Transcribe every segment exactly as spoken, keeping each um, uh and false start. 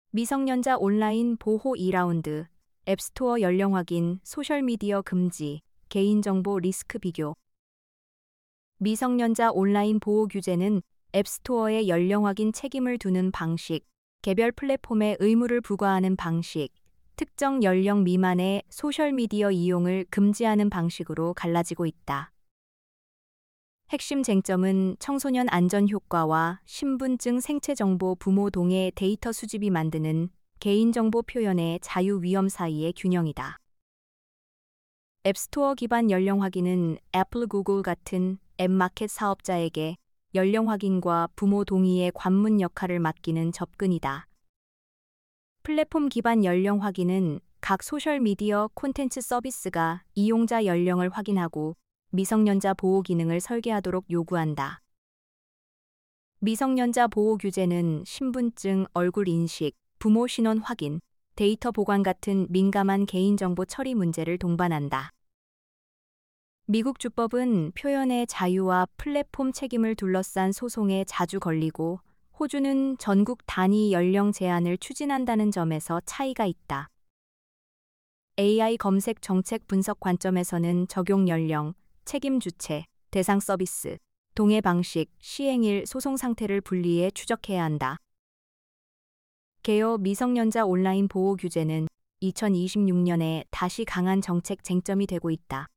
미성년자 온라인 보호 이 라운드, 앱스토어 연령 확인, 소셜미디어 금지, 개인정보 리스크 비교. 미성년자 온라인 보호 규제는 앱스토어에 연령 확인 책임을 두는 방식, 개별 플랫폼에 의무를 부과하는 방식, 특정 연령 미만의 소셜미디어 이용을 금지하는 방식으로 갈라지고 있다. 핵심 쟁점은 청소년 안전 효과와 신분증 생체 정보 부모 동의 데이터 수집이 만드는 개인정보 표현의 자유 위험 사이의 균형이다. 앱스토어 기반 연령 확인은 애플, 구글 같은 앱마켓 사업자에게 연령 확인과 부모 동의의 관문 역할을 맡기는 접근이다. 플랫폼 기반 연령 확인은 각 소셜미디어 콘텐츠 서비스가 이용자 연령을 확인하고 미성년자 보호 기능을 설계하도록 요구한다. 미성년자 보호 규제는 신분증, 얼굴 인식, 부모 신원 확인, 데이터 보관 같은 민감한 개인정보 처리 문제를 동반한다. 미국 주법은 표현의 자유와 플랫폼 책임을 둘러싼 소송에 자주 걸리고, 호주는 전국 단위 연령 제한을 추진한다는 점에서 차이가 있다. 에이아이 검색 정책 분석 관점에서는 적용 연령, 책임 주체, 대상 서비스, 동의 방식, 시행일, 소송 상태를 분리해 추적해야 한다. 개요 미성년자 온라인 보호 규제는 이천이십육 년에 다시 강한 정책 쟁점이 되고 있다.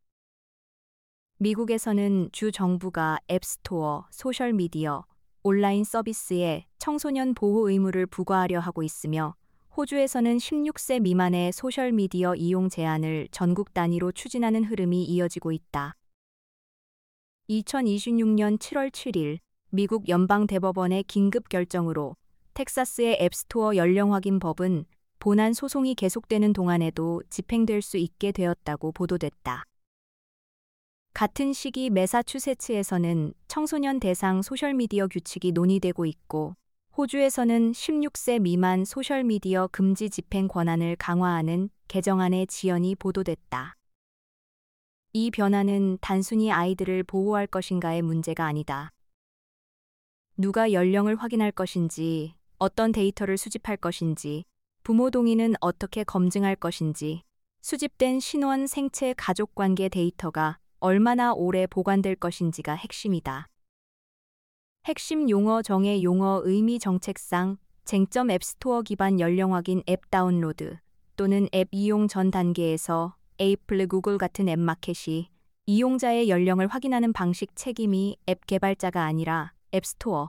미국에서는 주 정부가 앱스토어, 소셜미디어, 온라인 서비스에 청소년 보호 의무를 부과하려 하고 있으며, 호주에서는 십육 세 미만의 소셜미디어 이용 제한을 전국 단위로 추진하는 흐름이 이어지고 있다. 이천이십육 년 칠월 칠일 미국 연방대법원의 긴급 결정으로 텍사스의 앱스토어 연령 확인 법은 본안 소송이 계속되는 동안에도 집행될 수 있게 되었다고 보도됐다. 같은 시기 매사추세츠에서는 청소년 대상 소셜미디어 규칙이 논의되고 있고, 호주에서는 십육 세 미만 소셜미디어 금지 집행 권한을 강화하는 개정안의 지연이 보도됐다. 이 변화는 단순히 아이들을 보호할 것인가의 문제가 아니다. 누가 연령을 확인할 것인지, 어떤 데이터를 수집할 것인지, 부모 동의는 어떻게 검증할 것인지, 수집된 신원, 생체, 가족관계 데이터가 얼마나 오래 보관될 것인지가 핵심이다. 핵심 용어 정의 용어 의미 정책상 쟁점 앱스토어 기반 연령 확인 앱 다운로드 또는 앱 이용 전 단계에서 애플, 구글 같은 앱마켓이 이용자의 연령을 확인하는 방식 책임이 앱 개발자가 아니라 앱스토어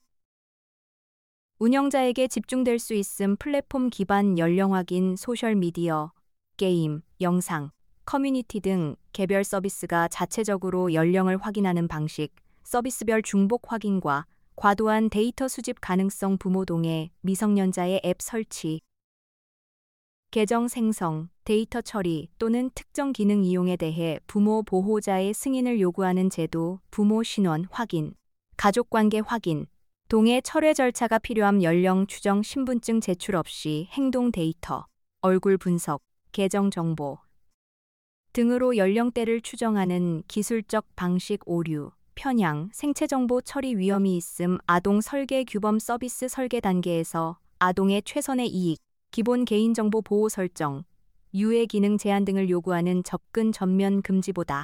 운영자에게 집중될 수 있음. 플랫폼 기반 연령 확인, 소셜미디어, 게임, 영상, 커뮤니티 등 개별 서비스가 자체적으로 연령을 확인하는 방식, 서비스별 중복 확인과 과도한 데이터 수집 가능성, 부모 동의, 미성년자의 앱 설치, 계정 생성, 데이터 처리 또는 특정 기능 이용에 대해 부모 보호자의 승인을 요구하는 제도, 부모 신원 확인, 가족관계 확인, 동의 철회 절차가 필요함. 연령 추정, 신분증 제출 없이 행동 데이터, 얼굴 분석, 계정 정보 등으로 연령대를 추정하는 기술적 방식 오류, 편향, 생체 정보 처리 위험이 있음. 아동 설계 규범 서비스 설계 단계에서 아동의 최선의 이익, 기본 개인정보 보호 설정, 유해 기능 제한 등을 요구하는 접근 전면 금지보다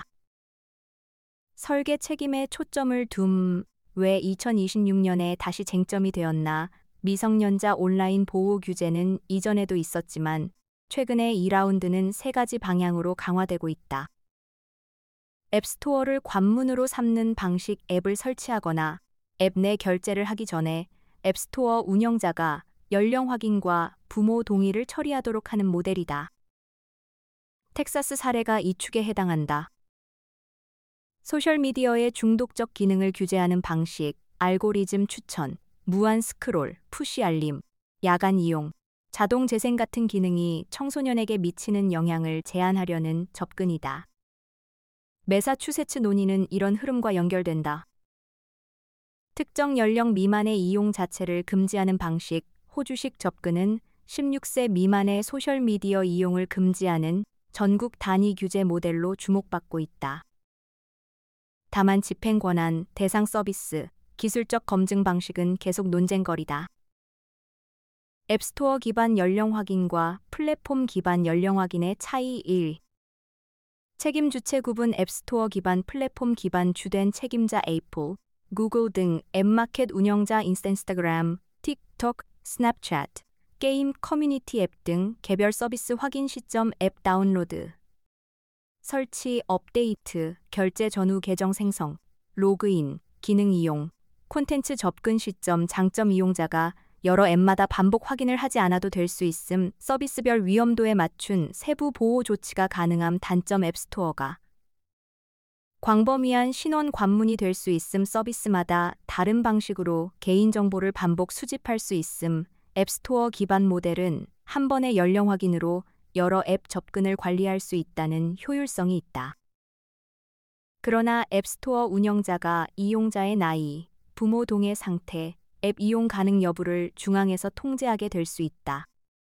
설계 책임에 초점을 둠. 왜 이천이십육 년에 다시 쟁점이 되었나? 미성년자 온라인 보호 규제는 이전에도 있었지만 최근에 이 라운드는 세 가지 방향으로 강화되고 있다. 앱스토어를 관문으로 삼는 방식. 앱을 설치하거나 앱 내 결제를 하기 전에 앱스토어 운영자가 연령 확인과 부모 동의를 처리하도록 하는 모델이다. 텍사스 사례가 이 축에 해당한다. 소셜미디어의 중독적 기능을 규제하는 방식, 알고리즘 추천, 무한 스크롤, 푸시 알림, 야간 이용, 자동 재생 같은 기능이 청소년에게 미치는 영향을 제한하려는 접근이다. 매사추세츠 논의는 이런 흐름과 연결된다. 특정 연령 미만의 이용 자체를 금지하는 방식, 호주식 접근은 십육 세 미만의 소셜미디어 이용을 금지하는 전국 단위 규제 모델로 주목받고 있다. 다만 집행 권한, 대상 서비스, 기술적 검증 방식은 계속 논쟁거리다. 앱스토어 기반 연령 확인과 플랫폼 기반 연령 확인의 차이 일. 책임 주체 구분 앱스토어 기반 플랫폼 기반 주된 책임자 애플, 구글 등 앱마켓 운영자 인스타그램, 틱톡, 스냅챗, 게임 커뮤니티 앱 등 개별 서비스 확인 시점 앱 다운로드, 설치, 업데이트, 결제 전후 계정 생성, 로그인, 기능 이용, 콘텐츠 접근 시점 장점 이용자가 여러 앱마다 반복 확인을 하지 않아도 될 수 있음 서비스별 위험도에 맞춘 세부 보호 조치가 가능함 단점 앱스토어가 광범위한 신원 관문이 될 수 있음 서비스마다 다른 방식으로 개인정보를 반복 수집할 수 있음 앱스토어 기반 모델은 한 번의 연령 확인으로 여러 앱 접근을 관리할 수 있다는 효율성이 있다. 그러나 앱스토어 운영자가 이용자의 나이, 부모 동의 상태, 앱 이용 가능 여부를 중앙에서 통제하게 될 수 있다.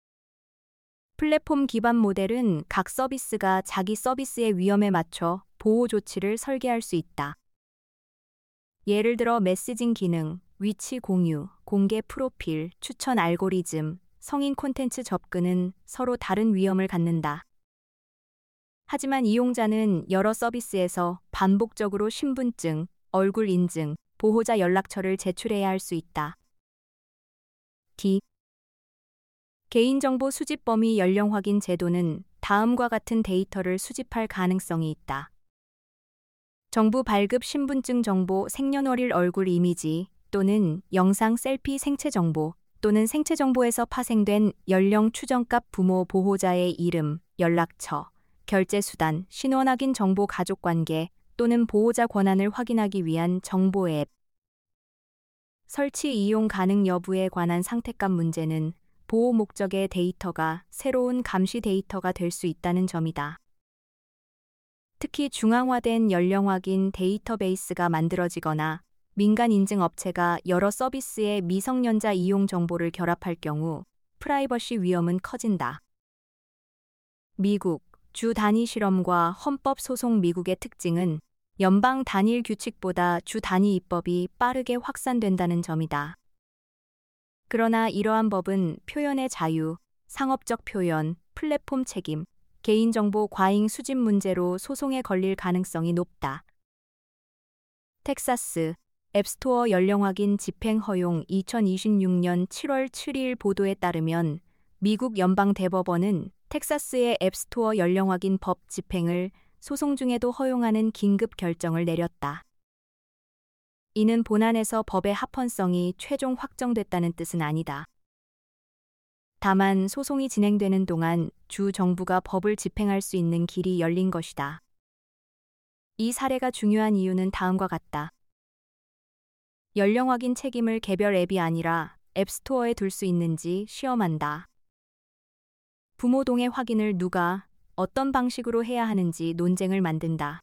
플랫폼 기반 모델은 각 서비스가 자기 서비스의 위험에 맞춰 보호 조치를 설계할 수 있다. 예를 들어 메시징 기능, 위치 공유, 공개 프로필, 추천 알고리즘, 성인 콘텐츠 접근은 서로 다른 위험을 갖는다. 하지만 이용자는 여러 서비스에서 반복적으로 신분증, 얼굴 인증, 보호자 연락처를 제출해야 할 수 있다. D. 개인정보 수집 범위 연령 확인 제도는 다음과 같은 데이터를 수집할 가능성이 있다. 정부 발급 신분증 정보, 생년월일 얼굴 이미지 또는 영상 셀피 생체 정보 또는 생체 정보에서 파생된 연령 추정값 부모 보호자의 이름, 연락처, 결제 수단, 신원 확인 정보 가족관계 또는 보호자 권한을 확인하기 위한 정보 앱. 설치 이용 가능 여부에 관한 상태값 문제는 보호 목적의 데이터가 새로운 감시 데이터가 될 수 있다는 점이다. 특히 중앙화된 연령 확인 데이터베이스가 만들어지거나 민간 인증 업체가 여러 서비스의 미성년자 이용 정보를 결합할 경우 프라이버시 위험은 커진다. 미국 주 단위 실험과 헌법 소송 미국의 특징은 연방 단일 규칙보다 주 단위 입법이 빠르게 확산된다는 점이다. 그러나 이러한 법은 표현의 자유, 상업적 표현, 플랫폼 책임, 개인정보 과잉 수집 문제로 소송에 걸릴 가능성이 높다. 텍사스 앱스토어 연령 확인 집행 허용 이천이십육 년 칠월 칠일 보도에 따르면 미국 연방 대법원은 텍사스의 앱스토어 연령 확인 법 집행을 소송 중에도 허용하는 긴급 결정을 내렸다. 이는 본안에서 법의 합헌성이 최종 확정됐다는 뜻은 아니다. 다만 소송이 진행되는 동안 주 정부가 법을 집행할 수 있는 길이 열린 것이다. 이 사례가 중요한 이유는 다음과 같다. 연령 확인 책임을 개별 앱이 아니라 앱스토어에 둘 수 있는지 시험한다. 부모 동의 확인을 누가 어떤 방식으로 해야 하는지 논쟁을 만든다.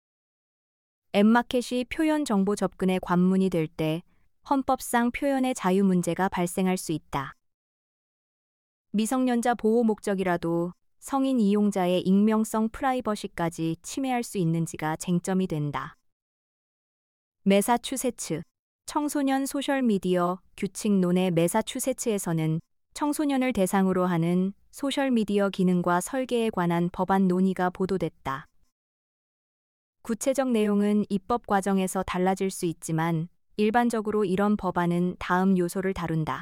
앱마켓이 표현 정보 접근에 관문이 될 때 헌법상 표현의 자유 문제가 발생할 수 있다. 미성년자 보호 목적이라도 성인 이용자의 익명성 프라이버시까지 침해할 수 있는지가 쟁점이 된다. 매사추세츠 청소년 소셜미디어 규칙론의 매사추세츠에서는 청소년을 대상으로 하는 소셜미디어 기능과 설계에 관한 법안 논의가 보도됐다. 구체적 내용은 입법 과정에서 달라질 수 있지만 일반적으로 이런 법안은 다음 요소를 다룬다.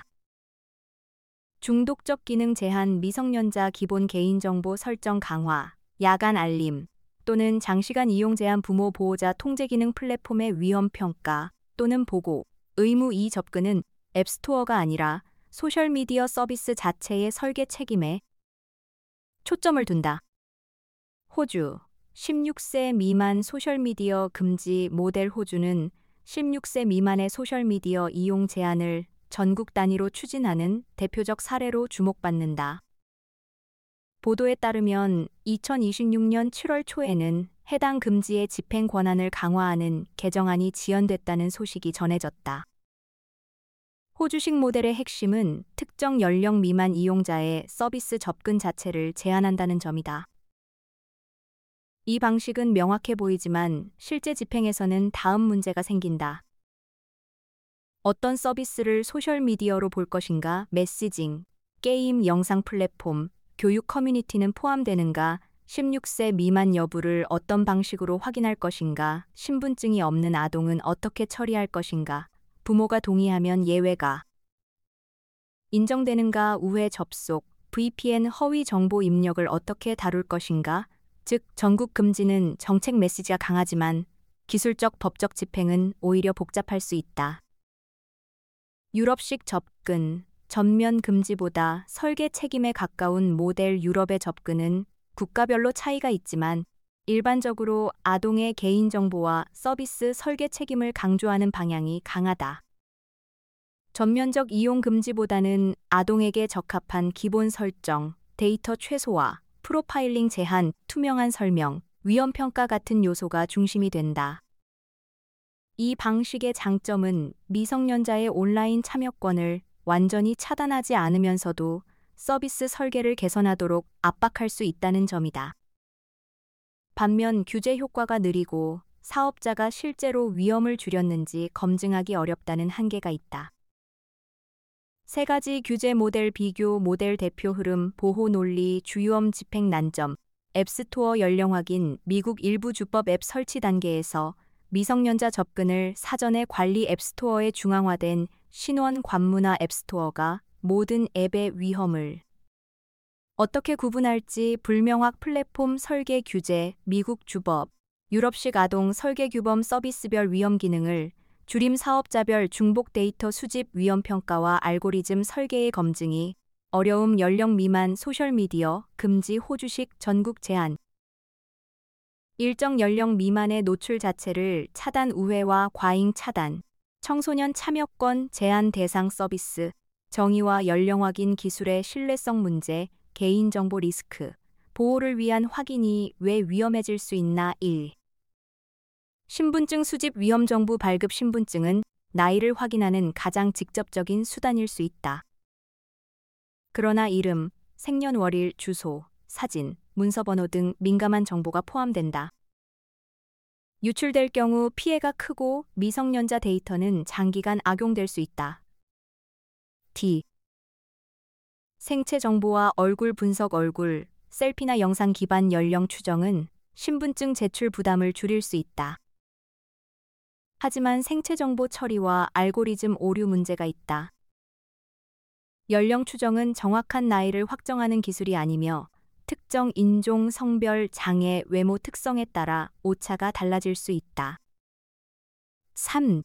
중독적 기능 제한 미성년자 기본 개인정보 설정 강화, 야간 알림 또는 장시간 이용 제한 부모 보호자 통제 기능 플랫폼의 위험 평가 또는 보고, 의무 이 접근은 앱스토어가 아니라 소셜미디어 서비스 자체의 설계 책임에 초점을 둔다. 호주 십육 세 미만 소셜미디어 금지 모델 호주는 십육 세 미만의 소셜미디어 이용 제한을 전국 단위로 추진하는 대표적 사례로 주목받는다. 보도에 따르면 이천이십육 년 칠월 초에는 해당 금지의 집행 권한을 강화하는 개정안이 지연됐다는 소식이 전해졌다. 호주식 모델의 핵심은 특정 연령 미만 이용자의 서비스 접근 자체를 제한한다는 점이다. 이 방식은 명확해 보이지만 실제 집행에서는 다음 문제가 생긴다. 어떤 서비스를 소셜미디어로 볼 것인가? 메시징, 게임 영상 플랫폼, 교육 커뮤니티는 포함되는가? 십육 세 미만 여부를 어떤 방식으로 확인할 것인가? 신분증이 없는 아동은 어떻게 처리할 것인가? 부모가 동의하면 예외가 인정되는가? 우회 접속, 브이피엔 허위 정보 입력을 어떻게 다룰 것인가? 즉, 전국 금지는 정책 메시지가 강하지만 기술적 법적 집행은 오히려 복잡할 수 있다. 유럽식 접근, 전면 금지보다 설계 책임에 가까운 모델 유럽의 접근은 국가별로 차이가 있지만 일반적으로 아동의 개인정보와 서비스 설계 책임을 강조하는 방향이 강하다. 전면적 이용 금지보다는 아동에게 적합한 기본 설정, 데이터 최소화, 프로파일링 제한, 투명한 설명, 위험평가 같은 요소가 중심이 된다. 이 방식의 장점은 미성년자의 온라인 참여권을 완전히 차단하지 않으면서도 서비스 설계를 개선하도록 압박할 수 있다는 점이다. 반면 규제 효과가 느리고 사업자가 실제로 위험을 줄였는지 검증하기 어렵다는 한계가 있다. 세 가지 규제 모델 비교, 모델 대표 흐름, 보호 논리, 주요험 집행 난점, 앱스토어 연령 확인, 미국 일부 주법 앱 설치 단계에서 미성년자 접근을 사전에 관리 앱스토어에 중앙화된 신원 관문화 앱스토어가 모든 앱의 위험을 어떻게 구분할지 불명확 플랫폼 설계 규제, 미국 주법, 유럽식 아동 설계 규범 서비스별 위험 기능을 줄임 사업자별 중복 데이터 수집 위험 평가와 알고리즘 설계의 검증이 어려움 연령 미만 소셜미디어 금지 호주식 전국 제한 일정 연령 미만의 노출 자체를 차단 우회와 과잉 차단 청소년 참여권 제한 대상 서비스 정의와 연령 확인 기술의 신뢰성 문제 개인정보 리스크 보호를 위한 확인이 왜 위험해질 수 있나 일. 신분증 수집 위험 정보 발급 신분증은 나이를 확인하는 가장 직접적인 수단일 수 있다. 그러나 이름, 생년월일, 주소, 사진, 문서번호 등 민감한 정보가 포함된다. 유출될 경우 피해가 크고 미성년자 데이터는 장기간 악용될 수 있다. D. 생체 정보와 얼굴 분석 얼굴, 셀피나 영상 기반 연령 추정은 신분증 제출 부담을 줄일 수 있다. 하지만 생체 정보 처리와 알고리즘 오류 문제가 있다. 연령 추정은 정확한 나이를 확정하는 기술이 아니며 특정 인종, 성별, 장애, 외모 특성에 따라 오차가 달라질 수 있다. 삼.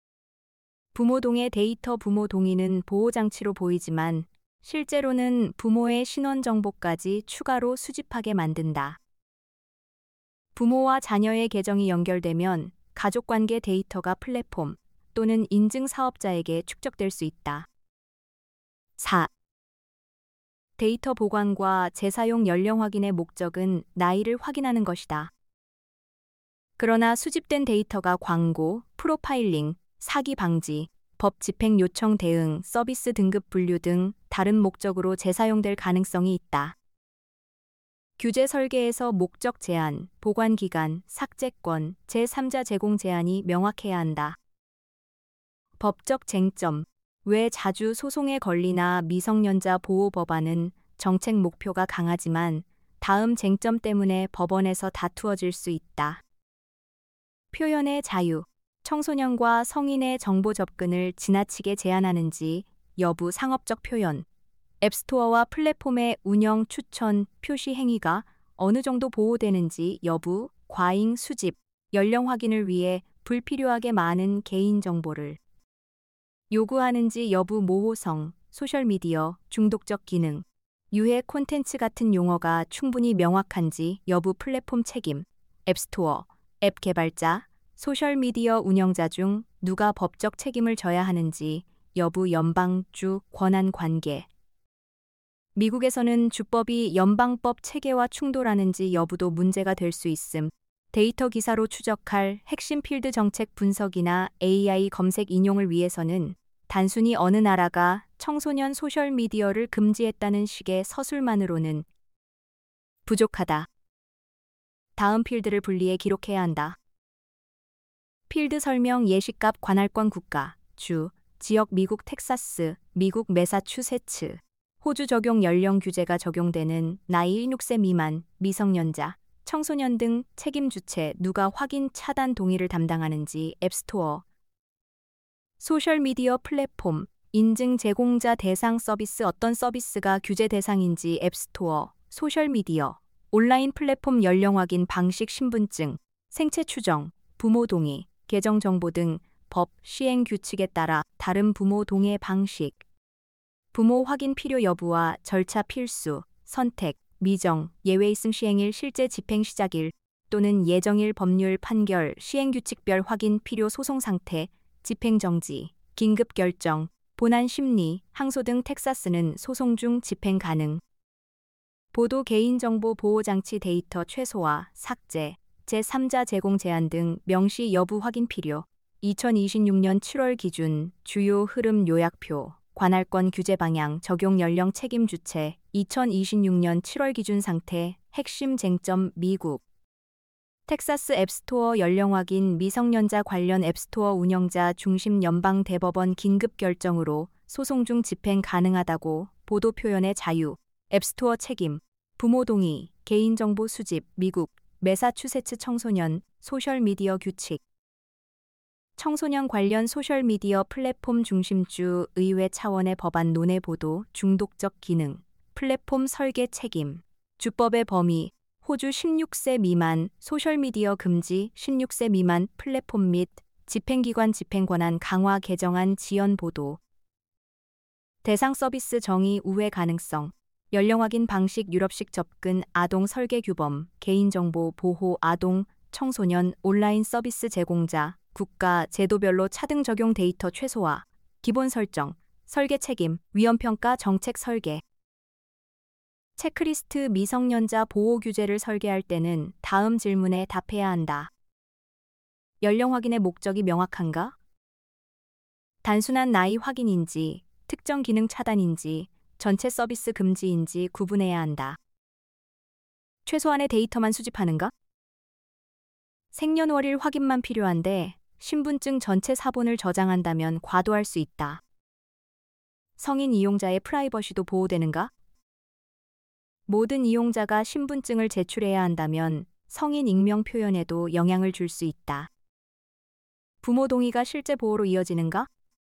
부모 동의 데이터 부모 동의는 보호장치로 보이지만 실제로는 부모의 신원 정보까지 추가로 수집하게 만든다. 부모와 자녀의 계정이 연결되면 가족관계 데이터가 플랫폼 또는 인증 사업자에게 축적될 수 있다. 사. 데이터 보관과 재사용 연령 확인의 목적은 나이를 확인하는 것이다. 그러나 수집된 데이터가 광고, 프로파일링, 사기 방지, 법 집행 요청 대응, 서비스 등급 분류 등 다른 목적으로 재사용될 가능성이 있다. 규제 설계에서 목적 제한, 보관 기간, 삭제권, 제삼자 제공 제한이 명확해야 한다. 법적 쟁점, 왜 자주 소송에 걸리나 미성년자 보호 법안은 정책 목표가 강하지만 다음 쟁점 때문에 법원에서 다투어질 수 있다. 표현의 자유, 청소년과 성인의 정보 접근을 지나치게 제한하는지 여부 상업적 표현, 앱스토어와 플랫폼의 운영 추천 표시 행위가 어느 정도 보호되는지 여부, 과잉 수집, 연령 확인을 위해 불필요하게 많은 개인정보를 요구하는지 여부 모호성, 소셜미디어, 중독적 기능, 유해 콘텐츠 같은 용어가 충분히 명확한지 여부 플랫폼 책임, 앱스토어, 앱 개발자, 소셜미디어 운영자 중 누가 법적 책임을 져야 하는지 여부 연방주 권한 관계, 미국에서는 주법이 연방법 체계와 충돌하는지 여부도 문제가 될 수 있음. 데이터 기사로 추적할 핵심 필드 정책 분석이나 에이아이 검색 인용을 위해서는 단순히 어느 나라가 청소년 소셜미디어를 금지했다는 식의 서술만으로는 부족하다. 다음 필드를 분리해 기록해야 한다. 필드 설명 예시값 관할권 국가, 주, 지역 미국 텍사스, 미국 매사추세츠, 호주 적용 연령 규제가 적용되는 나이 십육 세 미만, 미성년자, 청소년 등 책임 주체 누가 확인 차단 동의를 담당하는지 앱스토어, 소셜미디어 플랫폼, 인증 제공자 대상 서비스 어떤 서비스가 규제 대상인지 앱스토어, 소셜미디어, 온라인 플랫폼 연령 확인 방식 신분증, 생체 추정, 부모 동의, 계정 정보 등 법, 시행 규칙에 따라 다른 부모 동의 방식, 부모 확인 필요 여부와 절차 필수, 선택, 미정, 예외 있음 시행일 실제 집행 시작일 또는 예정일 법률 판결 시행규칙별 확인 필요 소송 상태, 집행 정지, 긴급 결정, 본안 심리, 항소 등 텍사스는 소송 중 집행 가능. 보도 개인정보 보호장치 데이터 최소화, 삭제, 제삼자 제공 제한 등 명시 여부 확인 필요. 이천이십육 년 칠월 기준 주요 흐름 요약표. 관할권 규제 방향 적용 연령 책임 주체 이천이십육 년 칠월 기준 상태 핵심 쟁점 미국 텍사스 앱스토어 연령 확인 미성년자 관련 앱스토어 운영자 중심 연방 대법원 긴급 결정으로 소송 중 집행 가능하다고 보도 표현의 자유 앱스토어 책임 부모 동의 개인정보 수집 미국 매사추세츠 청소년 소셜미디어 규칙 청소년 관련 소셜미디어 플랫폼 중심주 의회 차원의 법안 논의 보도 중독적 기능, 플랫폼 설계 책임, 주법의 범위, 호주 십육 세 미만 소셜미디어 금지 십육 세 미만 플랫폼 및 집행기관 집행권한 강화 개정안 지연 보도 대상 서비스 정의 우회 가능성, 연령 확인 방식 유럽식 접근 아동 설계 규범, 개인정보 보호 아동, 청소년 온라인 서비스 제공자, 국가, 제도별로 차등 적용 데이터 최소화, 기본 설정, 설계 책임, 위험평가 정책 설계. 체크리스트 미성년자 보호 규제를 설계할 때는 다음 질문에 답해야 한다. 연령 확인의 목적이 명확한가? 단순한 나이 확인인지, 특정 기능 차단인지, 전체 서비스 금지인지 구분해야 한다. 최소한의 데이터만 수집하는가? 생년월일 확인만 필요한데 신분증 전체 사본을 저장한다면 과도할 수 있다. 성인 이용자의 프라이버시도 보호되는가? 모든 이용자가 신분증을 제출해야 한다면 성인 익명 표현에도 영향을 줄 수 있다. 부모 동의가 실제 보호로 이어지는가?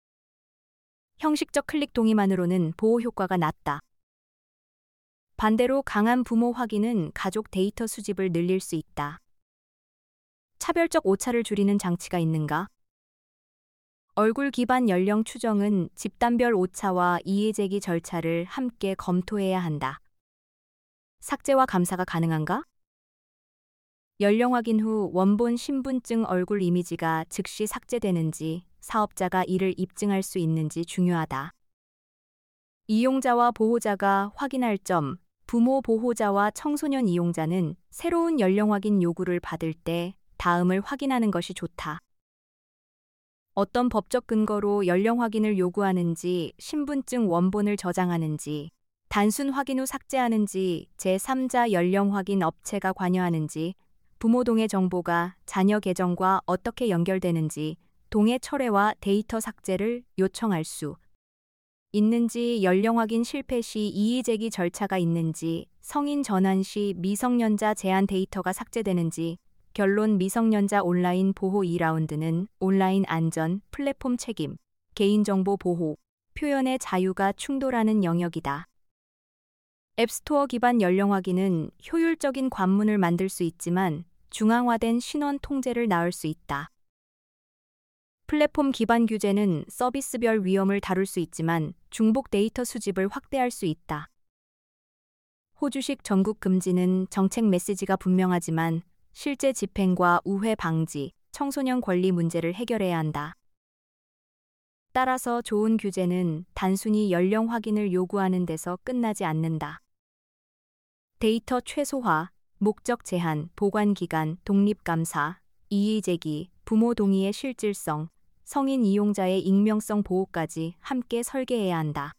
형식적 클릭 동의만으로는 보호 효과가 낮다. 반대로 강한 부모 확인은 가족 데이터 수집을 늘릴 수 있다. 차별적 오차를 줄이는 장치가 있는가? 얼굴 기반 연령 추정은 집단별 오차와 이의제기 절차를 함께 검토해야 한다. 삭제와 감사가 가능한가? 연령 확인 후 원본 신분증 얼굴 이미지가 즉시 삭제되는지 사업자가 이를 입증할 수 있는지 중요하다. 이용자와 보호자가 확인할 점, 부모 보호자와 청소년 이용자는 새로운 연령 확인 요구를 받을 때 다음을 확인하는 것이 좋다. 어떤 법적 근거로 연령 확인을 요구하는지, 신분증 원본을 저장하는지, 단순 확인 후 삭제하는지, 제삼자 연령 확인 업체가 관여하는지, 부모 동의 정보가 자녀 계정과 어떻게 연결되는지, 동의 철회와 데이터 삭제를 요청할 수 있는지, 연령 확인 실패 시 이의제기 절차가 있는지, 성인 전환 시 미성년자 제한 데이터가 삭제되는지, 결론 미성년자 온라인 보호 이 라운드는 온라인 안전, 플랫폼 책임, 개인정보 보호, 표현의 자유가 충돌하는 영역이다. 앱스토어 기반 연령 확인은 효율적인 관문을 만들 수 있지만 중앙화된 신원 통제를 낳을 수 있다. 플랫폼 기반 규제는 서비스별 위험을 다룰 수 있지만 중복 데이터 수집을 확대할 수 있다. 호주식 전국 금지는 정책 메시지가 분명하지만 실제 집행과 우회 방지, 청소년 권리 문제를 해결해야 한다. 따라서 좋은 규제는 단순히 연령 확인을 요구하는 데서 끝나지 않는다. 데이터 최소화, 목적 제한, 보관 기간, 독립 감사, 이의 제기, 부모 동의의 실질성, 성인 이용자의 익명성 보호까지 함께 설계해야 한다.